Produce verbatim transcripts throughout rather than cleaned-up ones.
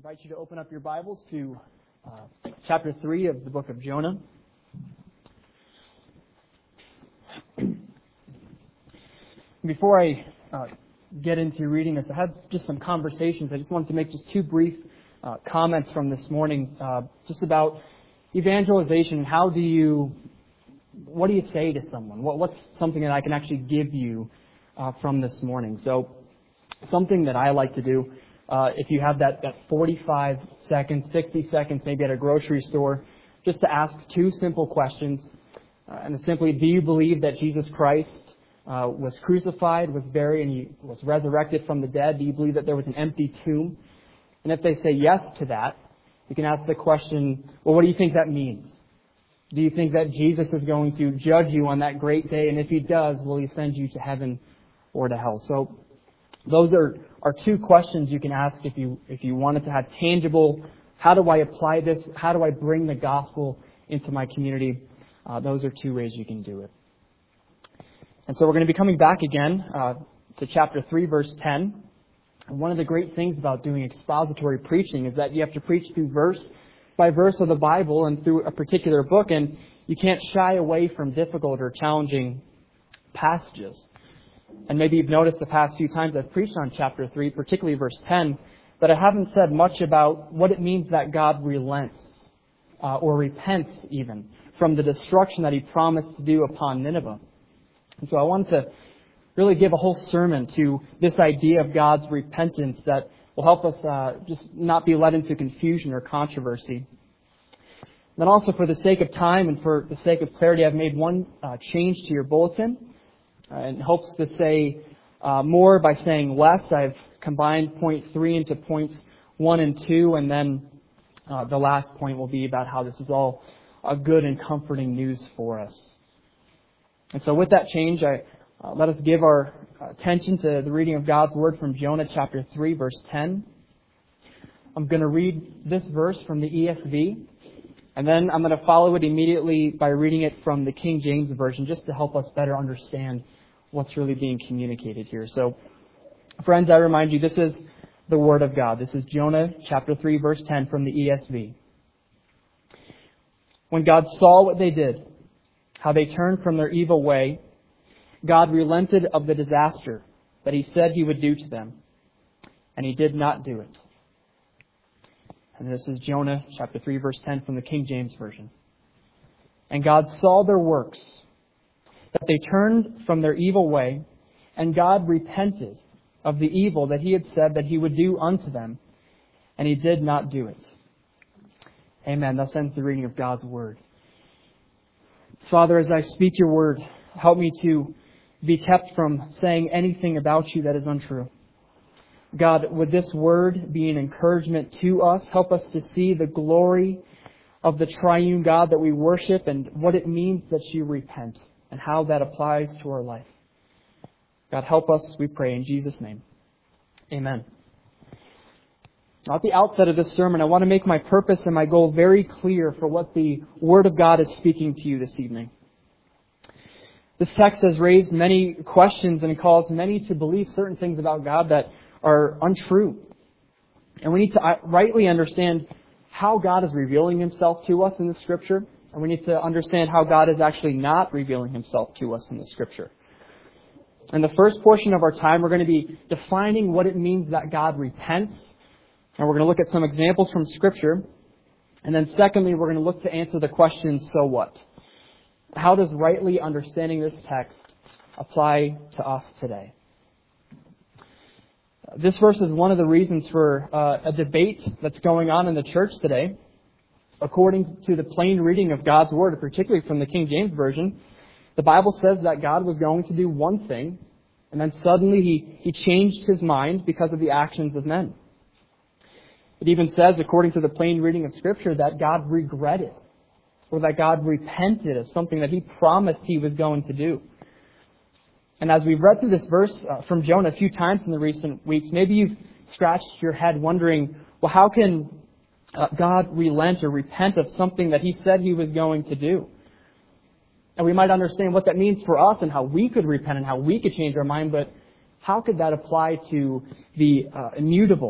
invite you to open up your Bibles to uh, chapter three of the book of Jonah. Before I uh, get into reading this, I had just some conversations. I just wanted to make just two brief uh, comments from this morning, uh, just about evangelization. How do you, what do you say to someone? What, what's something that I can actually give you uh, from this morning? So, something that I like to do. Uh, if you have that, that forty-five seconds, sixty seconds, maybe at a grocery store, just to ask two simple questions. Uh, and it's simply, do you believe that Jesus Christ uh, was crucified, was buried, and he was resurrected from the dead? Do you believe that there was an empty tomb? And if they say yes to that, you can ask the question, well, what do you think that means? Do you think that Jesus is going to judge you on that great day? And if he does, will he send you to heaven or to hell? So those are, are two questions you can ask if you if you wanted to have tangible, how do I apply this? How do I bring the gospel into my community? Uh, those are two ways you can do it. And so we're going to be coming back again uh, to chapter three, verse ten. And one of the great things about doing expository preaching is that you have to preach through verse by verse of the Bible and through a particular book, and you can't shy away from difficult or challenging passages. And maybe you've noticed the past few times I've preached on chapter three, particularly verse ten, that I haven't said much about what it means that God relents uh, or repents even from the destruction that he promised to do upon Nineveh. And so I wanted to really give a whole sermon to this idea of God's repentance that will help us uh, just not be led into confusion or controversy. Then also, for the sake of time and for the sake of clarity, I've made one uh, change to your bulletin. Uh, in hopes to say uh, more by saying less. I've combined point three into points one and two, and then uh, the last point will be about how this is all a good and comforting news for us. And so with that change, I uh, let us give our attention to the reading of God's Word from Jonah chapter three, verse ten. I'm going to read this verse from the E S V, and then I'm going to follow it immediately by reading it from the King James Version, just to help us better understand what's really being communicated here. So, friends, I remind you, this is the Word of God. This is Jonah chapter three, verse ten from the E S V. When God saw what they did, how they turned from their evil way, God relented of the disaster that he said he would do to them, and he did not do it. And this is Jonah chapter three, verse ten from the King James Version. And God saw their works, that they turned from their evil way, and God repented of the evil that he had said that he would do unto them, and he did not do it. Amen. Thus ends the reading of God's Word. Father, as I speak your Word, help me to be kept from saying anything about you that is untrue. God, would this Word be an encouragement to us? Help us to see the glory of the triune God that we worship and what it means that you repent, and how that applies to our life. God, help us, we pray, in Jesus' name. Amen. Now, at the outset of this sermon, I want to make my purpose and my goal very clear for what the Word of God is speaking to you this evening. This text has raised many questions and calls many to believe certain things about God that are untrue. And we need to rightly understand how God is revealing himself to us in the Scripture. And we need to understand how God is actually not revealing himself to us in the Scripture. In the first portion of our time, we're going to be defining what it means that God repents. And we're going to look at some examples from Scripture. And then secondly, we're going to look to answer the question, so what? How does rightly understanding this text apply to us today? This verse is one of the reasons for uh, a debate that's going on in the church today. According to the plain reading of God's Word, particularly from the King James Version, the Bible says that God was going to do one thing, and then suddenly he, he changed his mind because of the actions of men. It even says, according to the plain reading of Scripture, that God regretted, or that God repented of something that he promised he was going to do. And as we've read through this verse uh, from Jonah a few times in the recent weeks, maybe you've scratched your head wondering, well, how can Uh, God relent or repent of something that he said he was going to do? And we might understand what that means for us and how we could repent and how we could change our mind, but how could that apply to the uh, immutable,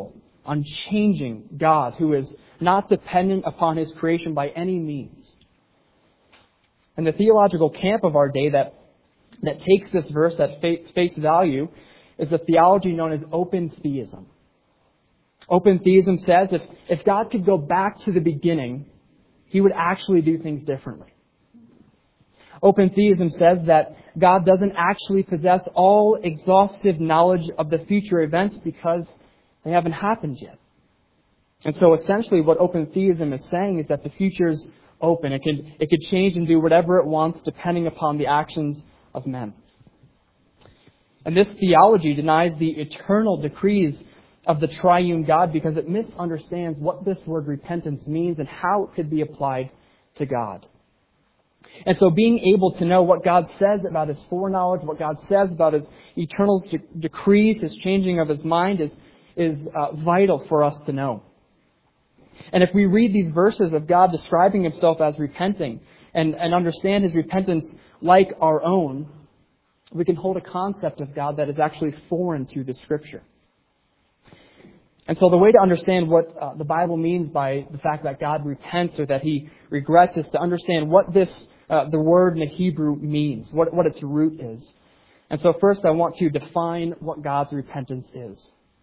unchanging God who is not dependent upon His creation by any means. And the theological camp of our day that, that takes this verse at face value is a theology known as open theism. Open theism says if, if God could go back to the beginning, He would actually do things differently. Open theism says that God doesn't actually possess all exhaustive knowledge of the future events because they haven't happened yet. And so essentially what open theism is saying is that the future is open. It could, it could change and do whatever it wants depending upon the actions of men. And this theology denies the eternal decrees of the triune God because it misunderstands what this word repentance means and how it could be applied to God. And so being able to know what God says about His foreknowledge, what God says about His eternal de- decrees, His changing of His mind is, is uh, vital for us to know. And if we read these verses of God describing Himself as repenting and, and understand His repentance like our own, we can hold a concept of God that is actually foreign to the Scripture. And so the way to understand what uh, the Bible means by the fact that God repents or that He regrets is to understand what this, uh, the word in the Hebrew means, what, what its root is. And so first I want to define what God's repentance is.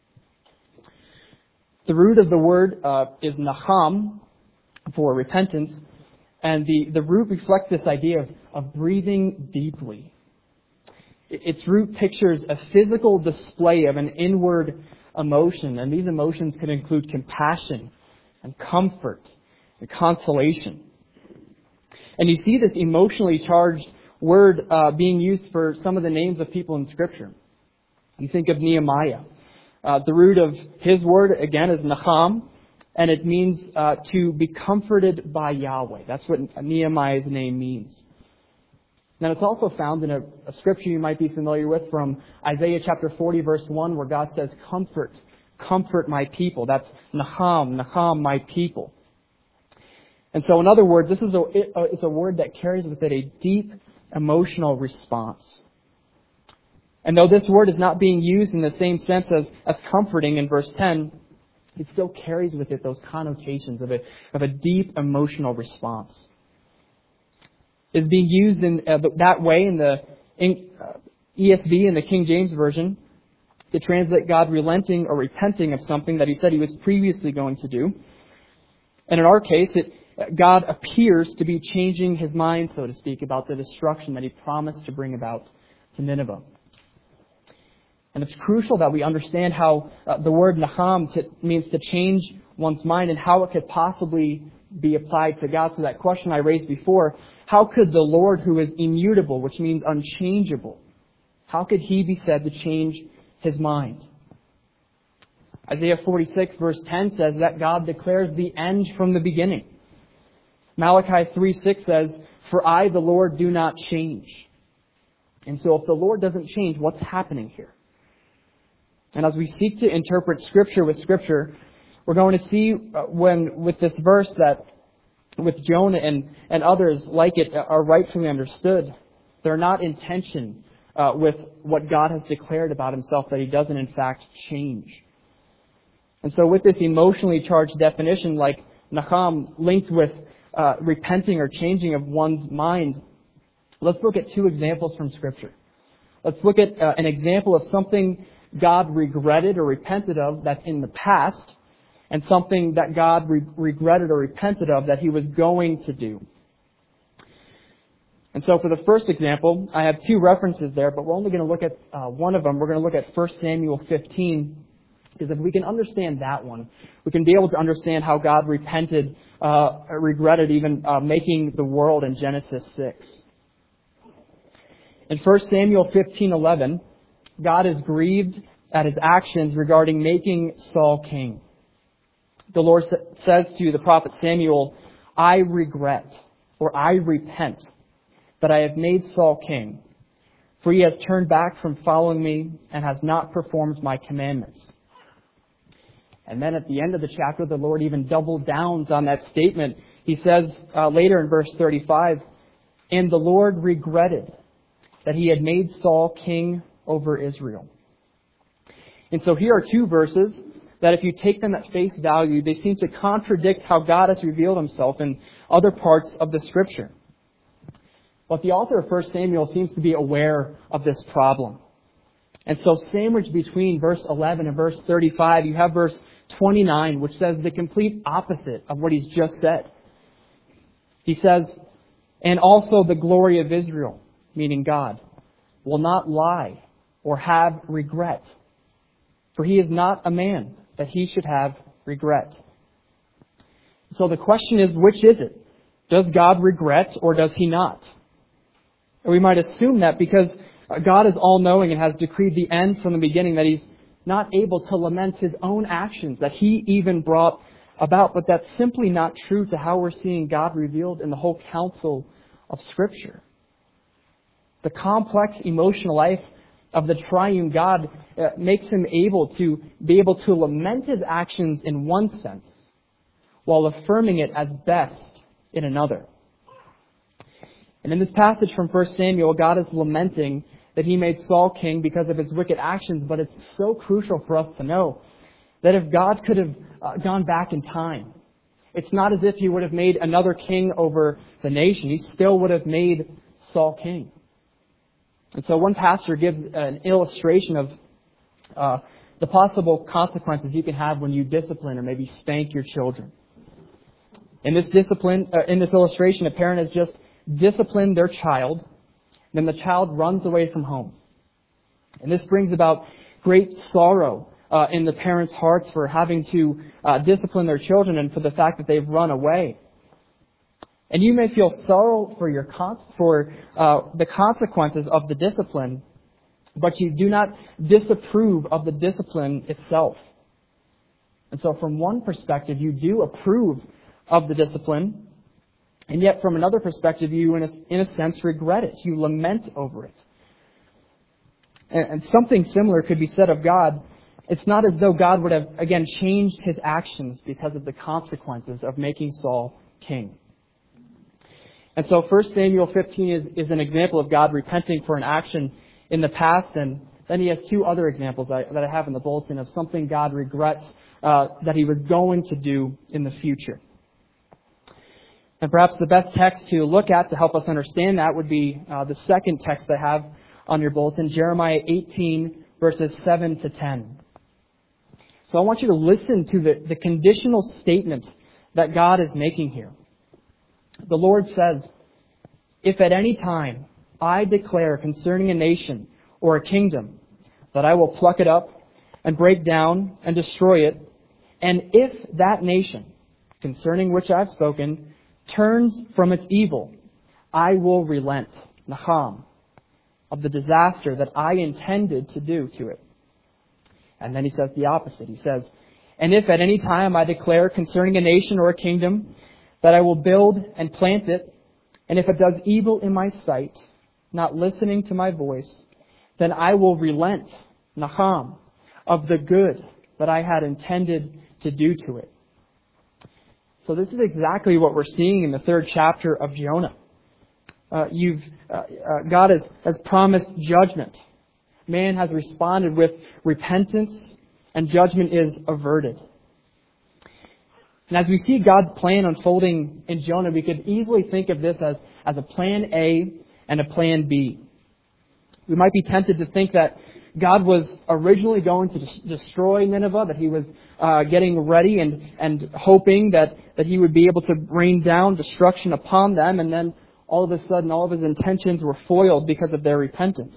The root of the word uh, is nacham, for repentance, and the, the root reflects this idea of, of breathing deeply. Its root pictures a physical display of an inward emotion, and these emotions can include compassion and comfort and consolation. And you see this emotionally charged word uh, being used for some of the names of people in Scripture. You think of Nehemiah. Uh, the root of his word, again, is nacham, and it means uh, to be comforted by Yahweh. That's what Nehemiah's name means. Now, it's also found in a, a scripture you might be familiar with from Isaiah chapter forty, verse one, where God says, comfort, comfort my people. That's Naham, Naham, my people. And so, in other words, this is a, it, uh, it's a word that carries with it a deep emotional response. And though this word is not being used in the same sense as, as comforting in verse ten, it still carries with it those connotations of a, of a deep emotional response. Is being used in uh, that way in the in, uh, E S V and the King James Version to translate God relenting or repenting of something that He said He was previously going to do. And in our case, it, God appears to be changing His mind, so to speak, about the destruction that He promised to bring about to Nineveh. And it's crucial that we understand how uh, the word nacham to, means to change one's mind and how it could possibly be applied to God. So that question I raised before, how could the Lord who is immutable, which means unchangeable, how could He be said to change His mind? Isaiah forty-six verse ten says that God declares the end from the beginning. Malachi three six says, for I, the Lord, do not change. And so if the Lord doesn't change, what's happening here? And as we seek to interpret Scripture with Scripture, we're going to see uh, when, with this verse that with Jonah and, and others like it are rightfully understood, they're not in tension uh, with what God has declared about Himself, that He doesn't in fact change. And so with this emotionally charged definition like Nacham linked with uh, repenting or changing of one's mind, let's look at two examples from Scripture. Let's look at uh, an example of something God regretted or repented of that's in the past, and something that God re- regretted or repented of that He was going to do. And so for the first example, I have two references there, but we're only going to look at uh, one of them. We're going to look at First Samuel fifteen, because if we can understand that one, we can be able to understand how God repented, uh, regretted even uh, making the world in Genesis six. In First Samuel fifteen eleven, God is grieved at His actions regarding making Saul king. The Lord says to the prophet Samuel, I regret, or I repent, that I have made Saul king, for he has turned back from following me and has not performed my commandments. And then at the end of the chapter, the Lord even double downs on that statement. He says uh, later in verse thirty-five, and the Lord regretted that He had made Saul king over Israel. And so here are two verses that if you take them at face value, they seem to contradict how God has revealed himself in other parts of the Scripture. But the author of First Samuel seems to be aware of this problem. And so sandwiched between verse eleven and verse thirty-five, you have verse twenty-nine, which says the complete opposite of what he's just said. He says, "And also the glory of Israel," meaning God, "will not lie or have regret. For he is not a man that he should have regret." So the question is, which is it? Does God regret or does he not? And we might assume that because God is all-knowing and has decreed the end from the beginning, that he's not able to lament his own actions that he even brought about. But that's simply not true to how we're seeing God revealed in the whole counsel of Scripture. The complex emotional life of the triune God uh, makes him able to be able to lament his actions in one sense, while affirming it as best in another. And in this passage from First Samuel, God is lamenting that he made Saul king because of his wicked actions, but it's so crucial for us to know that if God could have uh, gone back in time, it's not as if he would have made another king over the nation. He still would have made Saul king. And so one pastor gives an illustration of uh, the possible consequences you can have when you discipline or maybe spank your children. In this discipline, uh, in this illustration, a parent has just disciplined their child, then the child runs away from home. And this brings about great sorrow uh, in the parents' hearts for having to uh, discipline their children and for the fact that they've run away. And you may feel sorrow for your con- for uh, the consequences of the discipline, but you do not disapprove of the discipline itself. And so from one perspective, you do approve of the discipline, and yet from another perspective, you, in a, in a sense, regret it. You lament over it. And, and something similar could be said of God. It's not as though God would have, again, changed his actions because of the consequences of making Saul king. And so First Samuel fifteen is, is an example of God repenting for an action in the past, and then he has two other examples that I, that I have in the bulletin of something God regrets uh, that he was going to do in the future. And perhaps the best text to look at to help us understand that would be uh, the second text I have on your bulletin, Jeremiah eighteen, verses seven to ten. So I want you to listen to the, the conditional statement that God is making here. The Lord says, "If at any time I declare concerning a nation or a kingdom that I will pluck it up and break down and destroy it, and if that nation, concerning which I have spoken, turns from its evil, I will relent," Naham, "of the disaster that I intended to do to it." And then he says the opposite. He says, "And if at any time I declare concerning a nation or a kingdom that I will build and plant it, and if it does evil in my sight, not listening to my voice, then I will relent," Naham, "of the good that I had intended to do to it." So this is exactly what we're seeing in the third chapter of Jonah. Uh, you've uh, uh, God has, has promised judgment. Man has responded with repentance, and judgment is averted. And as we see God's plan unfolding in Jonah, we could easily think of this as, as a plan A and a plan B. We might be tempted to think that God was originally going to des- destroy Nineveh, that he was uh, getting ready and, and hoping that, that he would be able to rain down destruction upon them, and then all of a sudden all of his intentions were foiled because of their repentance.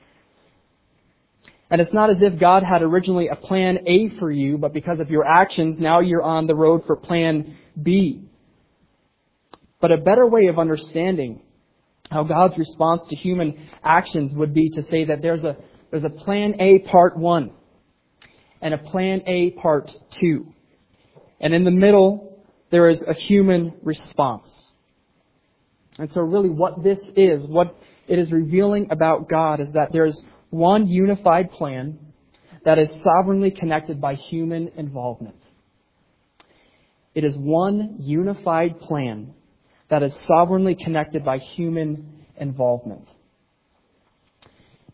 And it's not as if God had originally a plan A for you, but because of your actions, now you're on the road for plan B. But a better way of understanding how God's response to human actions would be to say that there's a there's a plan A part one and a plan A part two. And in the middle, there is a human response. And so really what this is, what it is revealing about God is that there's one unified plan that is sovereignly connected by human involvement. It is one unified plan that is sovereignly connected by human involvement.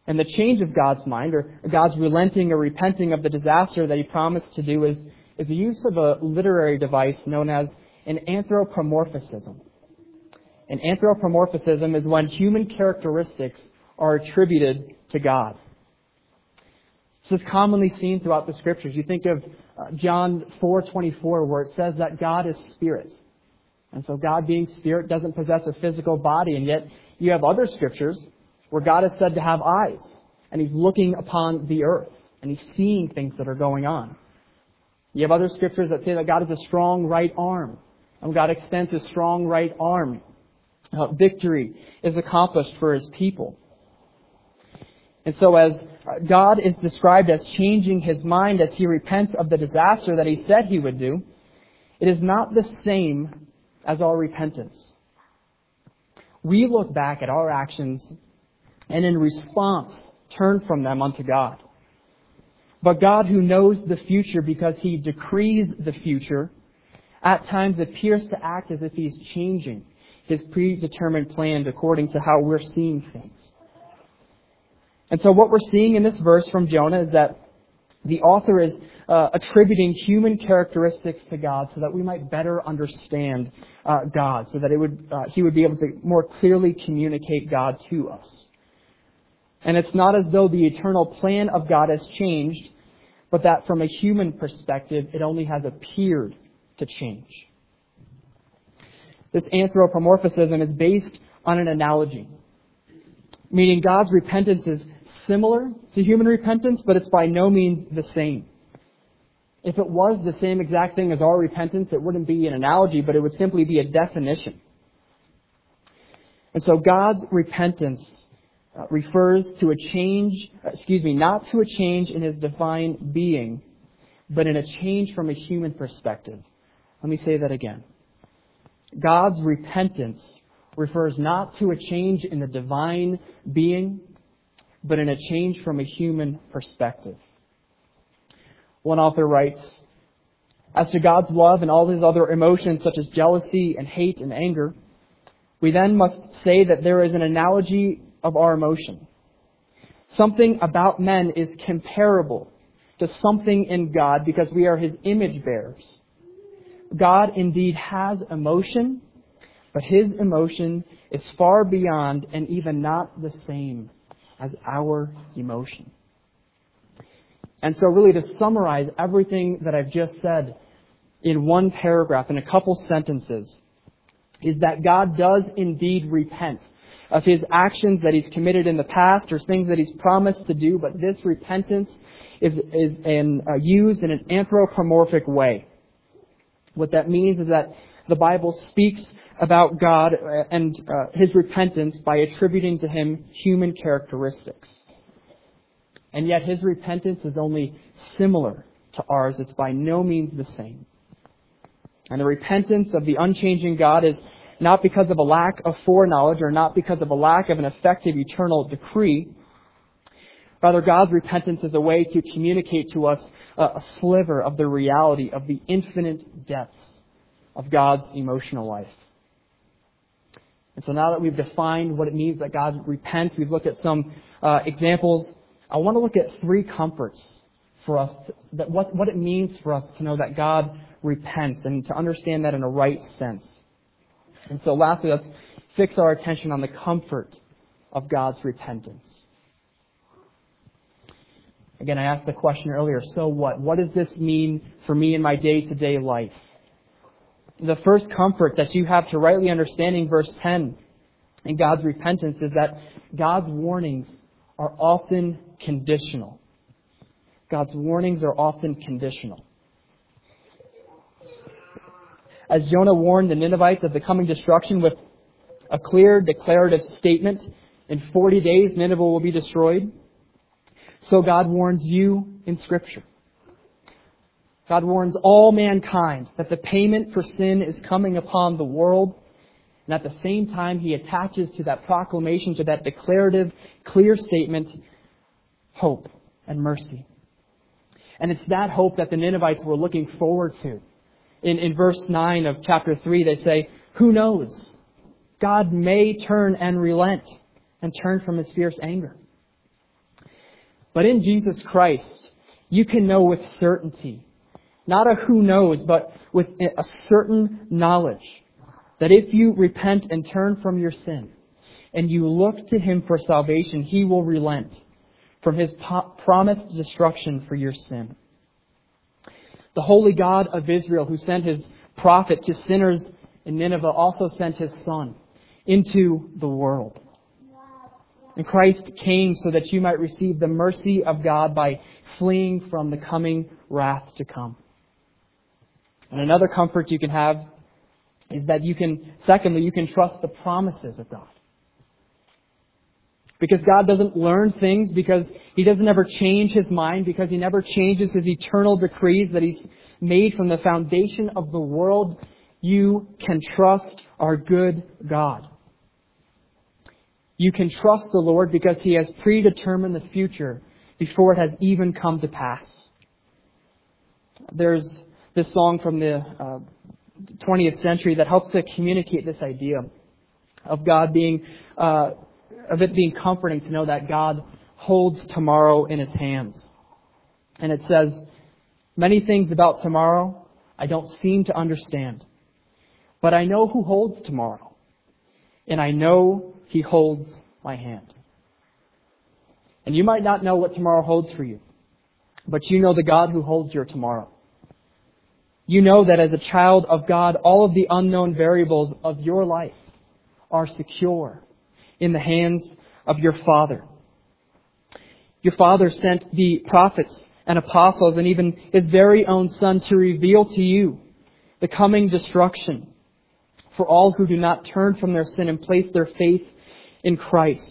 And the change of God's mind, or God's relenting or repenting of the disaster that He promised to do, is, is the use of a literary device known as an anthropomorphism. An anthropomorphism is when human characteristics are attributed to God. This is commonly seen throughout the Scriptures. You think of uh, John four twenty-four, where it says that God is spirit. And so God, being spirit, doesn't possess a physical body. And yet you have other Scriptures where God is said to have eyes. And He's looking upon the earth. And He's seeing things that are going on. You have other Scriptures that say that God has a strong right arm. And God extends His strong right arm. Uh, victory is accomplished for His people. And so as God is described as changing His mind as He repents of the disaster that He said He would do, it is not the same as our repentance. We look back at our actions and in response turn from them unto God. But God, who knows the future because He decrees the future, at times appears to act as if He's changing His predetermined plan according to how we're seeing things. And so what we're seeing in this verse from Jonah is that the author is uh, attributing human characteristics to God so that we might better understand uh, God, so that it would uh, He would be able to more clearly communicate God to us. And it's not as though the eternal plan of God has changed, but that from a human perspective, it only has appeared to change. This anthropomorphism is based on an analogy, meaning God's repentance is similar to human repentance, but it's by no means the same. If it was the same exact thing as our repentance, it wouldn't be an analogy, but it would simply be a definition. And so God's repentance uh, refers to a change, excuse me, not to a change in His divine being, but in a change from a human perspective. Let me say that again. God's repentance refers not to a change in the divine being, but in a change from a human perspective. One author writes, as to God's love and all His other emotions such as jealousy and hate and anger, we then must say that there is an analogy of our emotion. Something about men is comparable to something in God because we are His image bearers. God indeed has emotion, but His emotion is far beyond and even not the same as our emotion. And so really to summarize everything that I've just said in one paragraph, in a couple sentences, is that God does indeed repent of His actions that He's committed in the past or things that He's promised to do, but this repentance is, is in, uh, used in an anthropomorphic way. What that means is that the Bible speaks about God and uh, His repentance by attributing to Him human characteristics. And yet His repentance is only similar to ours. It's by no means the same. And the repentance of the unchanging God is not because of a lack of foreknowledge or not because of a lack of an effective eternal decree. Rather, God's repentance is a way to communicate to us a, a sliver of the reality of the infinite depths of God's emotional life. And so now that we've defined what it means that God repents, we've looked at some uh, examples. I want to look at three comforts for us, to, that what, what it means for us to know that God repents and to understand that in a right sense. And so lastly, let's fix our attention on the comfort of God's repentance. Again, I asked the question earlier, so what? What does this mean for me in my day-to-day life? The first comfort that you have to rightly understanding verse ten in God's repentance is that God's warnings are often conditional. God's warnings are often conditional. As Jonah warned the Ninevites of the coming destruction with a clear declarative statement, in forty days Nineveh will be destroyed, so God warns you in Scripture. God warns all mankind that the payment for sin is coming upon the world. And at the same time, He attaches to that proclamation, to that declarative, clear statement, hope and mercy. And it's that hope that the Ninevites were looking forward to. In, in verse nine of chapter three, they say, who knows? God may turn and relent and turn from His fierce anger. But in Jesus Christ, you can know with certainty, not a who knows, but with a certain knowledge that if you repent and turn from your sin and you look to Him for salvation, He will relent from His po- promised destruction for your sin. The holy God of Israel, who sent His prophet to sinners in Nineveh, also sent His Son into the world. And Christ came so that you might receive the mercy of God by fleeing from the coming wrath to come. And another comfort you can have is that you can, secondly, you can trust the promises of God. Because God doesn't learn things, because He doesn't ever change His mind, because He never changes His eternal decrees that He's made from the foundation of the world, you can trust our good God. You can trust the Lord because He has predetermined the future before it has even come to pass. There's this song from the uh, twentieth century that helps to communicate this idea of God being, uh, of it being comforting to know that God holds tomorrow in His hands. And it says, "Many things about tomorrow I don't seem to understand, but I know who holds tomorrow, and I know He holds my hand." And you might not know what tomorrow holds for you, but you know the God who holds your tomorrow. You know that as a child of God, all of the unknown variables of your life are secure in the hands of your Father. Your Father sent the prophets and apostles and even His very own Son to reveal to you the coming destruction for all who do not turn from their sin and place their faith in Christ.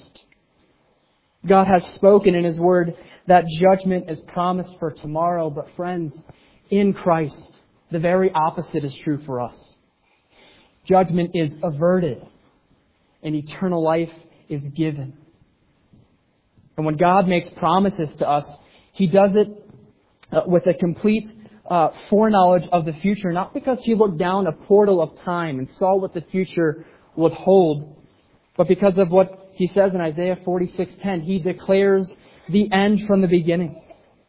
God has spoken in His Word that judgment is promised for tomorrow, but friends, in Christ, the very opposite is true for us. Judgment is averted and eternal life is given. And when God makes promises to us, He does it uh, with a complete uh, foreknowledge of the future, not because He looked down a portal of time and saw what the future would hold, but because of what He says in Isaiah forty-six ten. He declares the end from the beginning.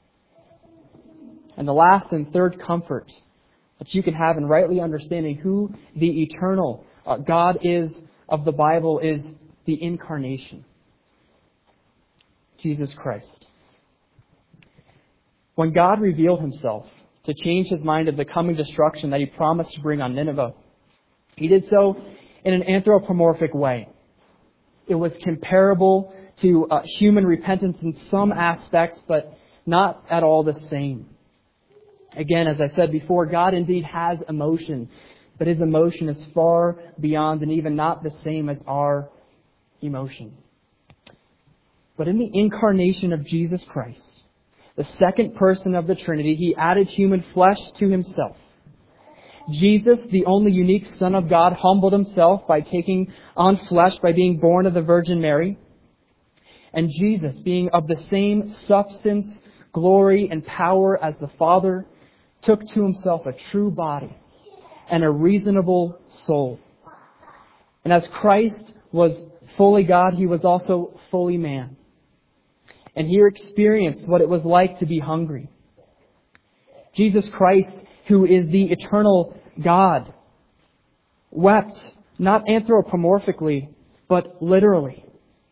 And the last and third comfort that you can have in rightly understanding who the eternal uh, God is of the Bible is the incarnation. Jesus Christ. When God revealed Himself to change His mind of the coming destruction that He promised to bring on Nineveh, He did so in an anthropomorphic way. It was comparable to uh, human repentance in some aspects, but not at all the same. Again, as I said before, God indeed has emotion, but His emotion is far beyond and even not the same as our emotion. But in the incarnation of Jesus Christ, the second person of the Trinity, He added human flesh to Himself. Jesus, the only unique Son of God, humbled Himself by taking on flesh, by being born of the Virgin Mary. And Jesus, being of the same substance, glory, and power as the Father, took to Himself a true body and a reasonable soul. And as Christ was fully God, He was also fully man. And He experienced what it was like to be hungry. Jesus Christ, who is the eternal God, wept not anthropomorphically, but literally.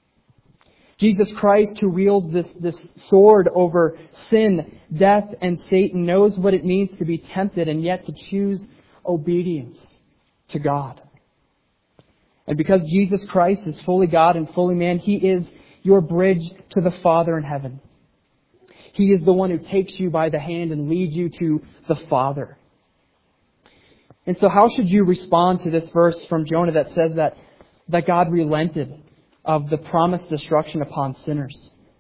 Jesus Christ, who wields this, this sword over sin, death, and Satan, knows what it means to be tempted and yet to choose obedience to God. And because Jesus Christ is fully God and fully man, He is your bridge to the Father in heaven. He is the one who takes you by the hand and leads you to the Father. And so how should you respond to this verse from Jonah that says that, that God relented of the promised destruction upon sinners?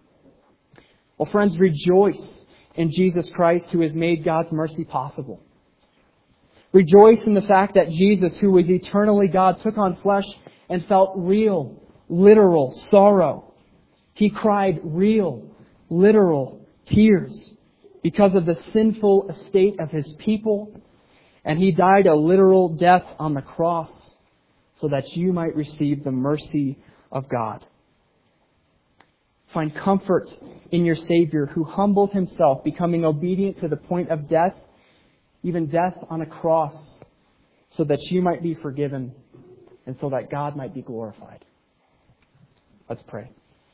Well, friends, rejoice in Jesus Christ, who has made God's mercy possible. Rejoice in the fact that Jesus, who was eternally God, took on flesh and felt real, literal sorrow. He cried real, literal tears because of the sinful estate of His people. And He died a literal death on the cross so that you might receive the mercy of God. Find comfort in your Savior who humbled himself, becoming obedient to the point of death, even death on a cross, so that you might be forgiven and so that God might be glorified. Let's pray.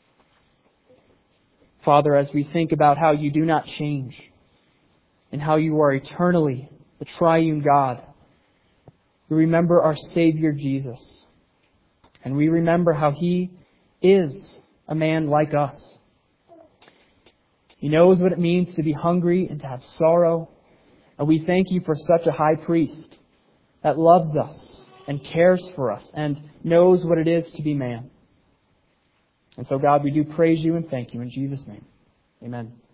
Father, as we think about how you do not change and how you are eternally the triune God, we remember our Savior Jesus. And we remember how He is a man like us. He knows what it means to be hungry and to have sorrow. And we thank you for such a high priest that loves us and cares for us and knows what it is to be man. And so, God, we do praise you and thank you in Jesus' name. Amen.